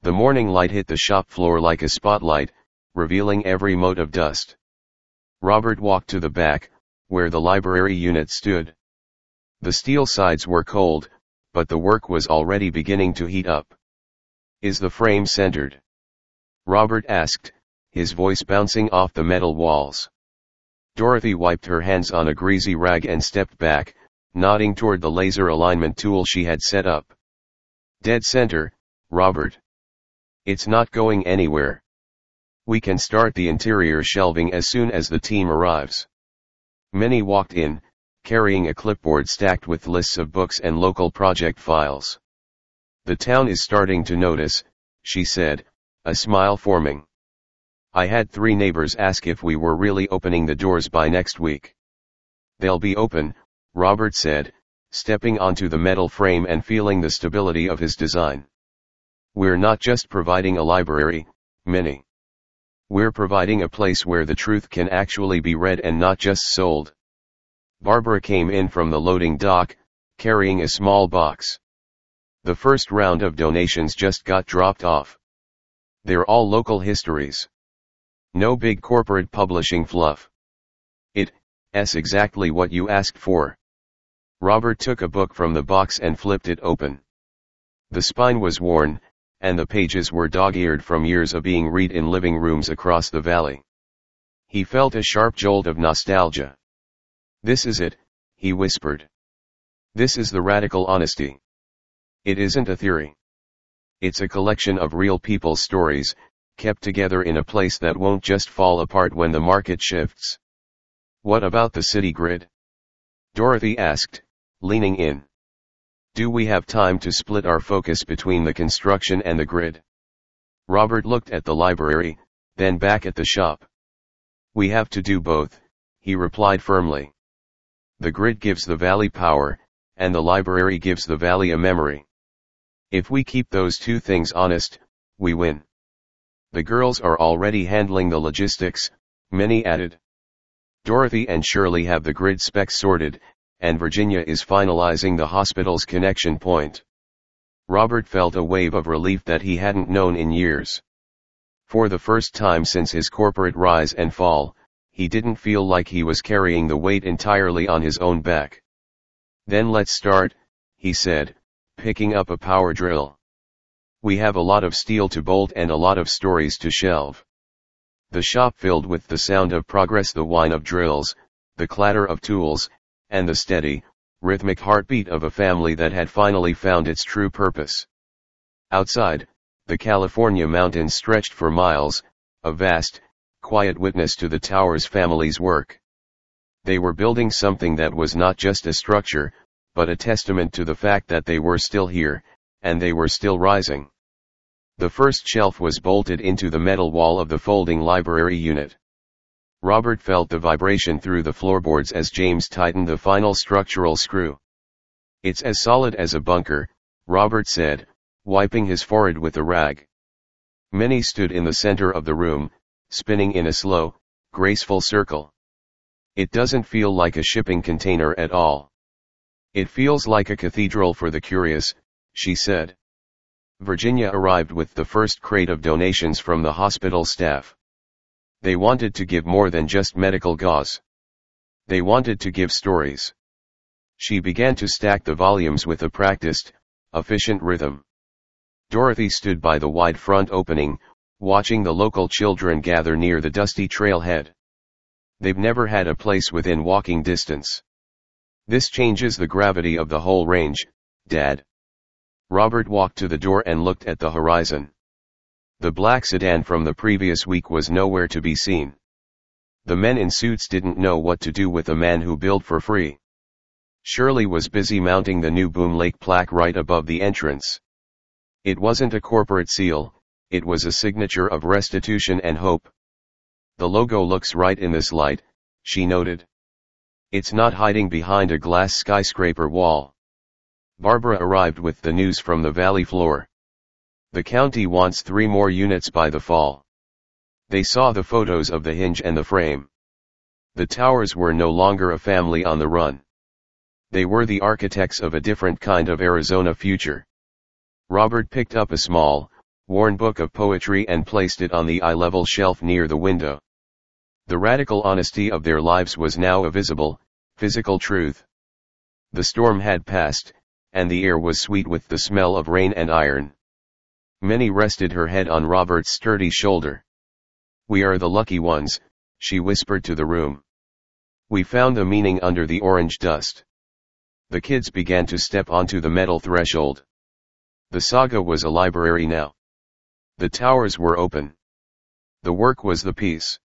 The morning light hit the shop floor like a spotlight, revealing every mote of dust. Robert walked to the back, where the library unit stood. The steel sides were cold, but the work was already beginning to heat up. "Is the frame centered?" Robert asked, his voice bouncing off the metal walls. Dorothy wiped her hands on a greasy rag and stepped back, nodding toward the laser alignment tool she had set up. "Dead center, Robert. It's not going anywhere. We can start the interior shelving as soon as the team arrives." Many walked in, carrying a clipboard stacked with lists of books and local project files. "The town is starting to notice," she said, a smile forming. "I had 3 neighbors ask if we were really opening the doors by next week." "They'll be open," Robert said, stepping onto the metal frame and feeling the stability of his design. "We're not just providing a library, Minnie. We're providing a place where the truth can actually be read and not just sold." Barbara came in from the loading dock, carrying a small box. "The first round of donations just got dropped off. They're all local histories. No big corporate publishing fluff. It's exactly what you asked for." Robert took a book from the box and flipped it open. The spine was worn, and the pages were dog-eared from years of being read in living rooms across the valley. He felt a sharp jolt of nostalgia. "This is it," he whispered. "This is the radical honesty. It isn't a theory. It's a collection of real people's stories, kept together in a place that won't just fall apart when the market shifts." "What about the city grid?" Dorothy asked, leaning in. "Do we have time to split our focus between the construction and the grid?" Robert looked at the library, then back at the shop. "We have to do both," he replied firmly. "The grid gives the valley power, and the library gives the valley a memory. If we keep those 2 things honest, we win." "The girls are already handling the logistics," Minnie added. "Dorothy and Shirley have the grid specs sorted, and Virginia is finalizing the hospital's connection point." Robert felt a wave of relief that he hadn't known in years. For the first time since his corporate rise and fall, he didn't feel like he was carrying the weight entirely on his own back. "Then let's start," he said, picking up a power drill. "We have a lot of steel to bolt and a lot of stories to shelve." The shop filled with the sound of progress, the whine of drills, the clatter of tools, and the steady, rhythmic heartbeat of a family that had finally found its true purpose. Outside, the California mountains stretched for miles, a vast, quiet witness to the tower's family's work. They were building something that was not just a structure, but a testament to the fact that they were still here, and they were still rising. The first shelf was bolted into the metal wall of the folding library unit. Robert felt the vibration through the floorboards as James tightened the final structural screw. "It's as solid as a bunker," Robert said, wiping his forehead with a rag. Minnie stood in the center of the room, spinning in a slow, graceful circle. "It doesn't feel like a shipping container at all. It feels like a cathedral for the curious," she said. Virginia arrived with the first crate of donations from the hospital staff. They wanted to give more than just medical gauze. They wanted to give stories. She began to stack the volumes with a practiced, efficient rhythm. Dorothy stood by the wide front opening, watching the local children gather near the dusty trailhead. "They've never had a place within walking distance. This changes the gravity of the whole range, Dad." Robert walked to the door and looked at the horizon. The black sedan from the previous week was nowhere to be seen. The men in suits didn't know what to do with a man who billed for free. Shirley was busy mounting the new Boom Lake plaque right above the entrance. It wasn't a corporate seal, it was a signature of restitution and hope. "The logo looks right in this light," she noted. "It's not hiding behind a glass skyscraper wall." Barbara arrived with the news from the valley floor. "The county wants 3 more units by the fall." They saw the photos of the hinge and the frame. The towers were no longer a family on the run. They were the architects of a different kind of Arizona future. Robert picked up a small, worn book of poetry and placed it on the eye-level shelf near the window. The radical honesty of their lives was now a visible, physical truth. The storm had passed, and the air was sweet with the smell of rain and iron. Minnie rested her head on Robert's sturdy shoulder. "We are the lucky ones," she whispered to the room. "We found a meaning under the orange dust." The kids began to step onto the metal threshold. The saga was a library now. The towers were open. The work was the peace.